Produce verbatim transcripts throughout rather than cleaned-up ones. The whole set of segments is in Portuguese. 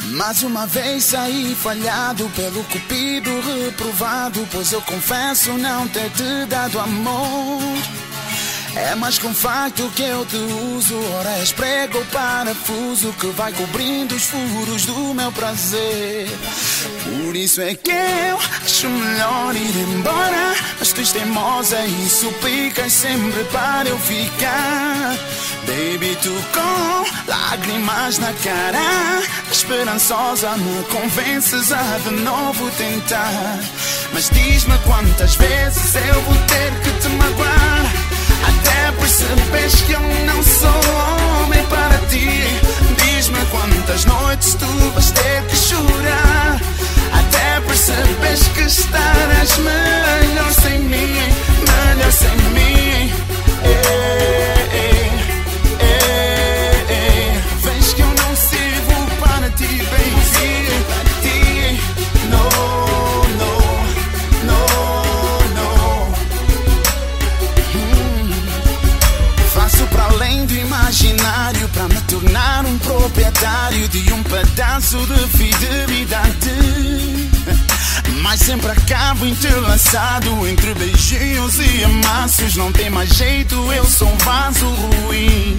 Mais uma vez saí falhado pelo cupido reprovado, pois eu confesso não ter te dado amor. É mais com facto que eu te uso, ora és prego ou parafuso que vai cobrindo os furos do meu prazer. Por isso é que eu acho melhor ir embora, mas tu és teimosa e suplicas sempre para eu ficar. Baby, tu com lágrimas na cara, esperançosa me convences a de novo tentar. Mas diz-me quantas vezes eu vou ter que te magoar, até percebes que eu não sou homem para ti. Diz-me quantas noites tu vais ter que chorar, até percebes que estarás melhor sem mim, melhor sem mim. Ei, ei, ei, ei. Vês que eu não sirvo para ti, baby. Ti, no, no, no, no. Hum. Faço para além do imaginário para me tornar um proprietário de um pedaço de fidelidade, mas sempre acabo entrelaçado entre beijinhos e amassos. Não tem mais jeito, eu sou um vaso ruim.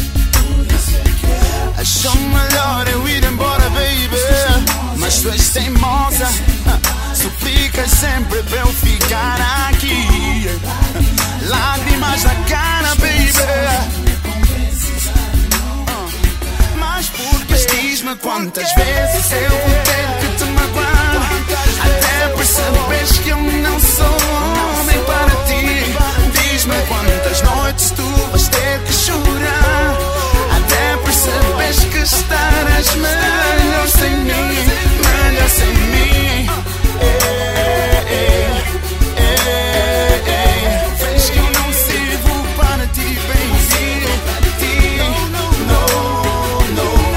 Acho melhor eu ir embora, baby, mas tu és teimosa, suplicas sempre para eu ficar aqui. Lágrimas na cara, baby, mas porque diz-me quantas vezes eu vou ter que te magoar, até percebes que eu não sou homem para ti. Diz-me quantas noites tu vais ter que chorar, até percebes que estarás melhor sem mim, melhor sem mim. Ei, ei, ei, ei. Vês que eu não sirvo para ti, baby. Ti, no, no,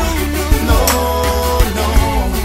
no, no.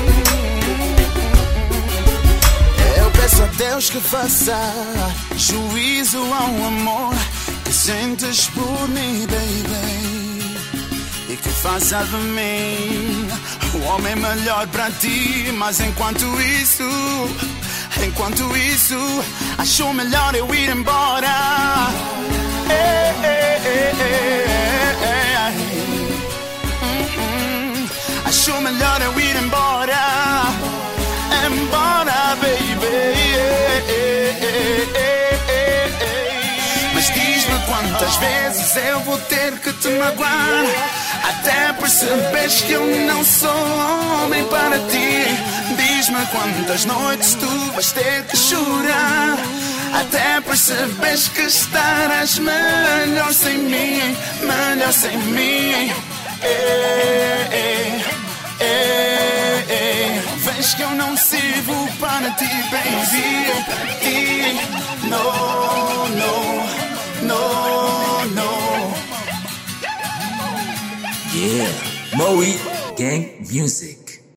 Eu peço a Deus que faça juízo ao amor que sentes por mim, baby, e que faça de mim o homem melhor para ti. Mas enquanto isso, enquanto isso, acho melhor eu ir embora. Ei, ei, ei, ei, ei. Hum, hum. Acho melhor eu ir embora, embora, baby. Ei, ei, ei, ei, ei. Mas diz-me quantas vezes eu vou ter que te magoar, até percebes que eu não sou homem para ti. Diz-me quantas noites tu vais ter que chorar, até percebes que estarás melhor sem mim, melhor sem mim. Ei, ei, ei, ei. Vês que eu não sirvo para ti, baby. Ti, no, no, no, no. Yeah, Moe Gang Music.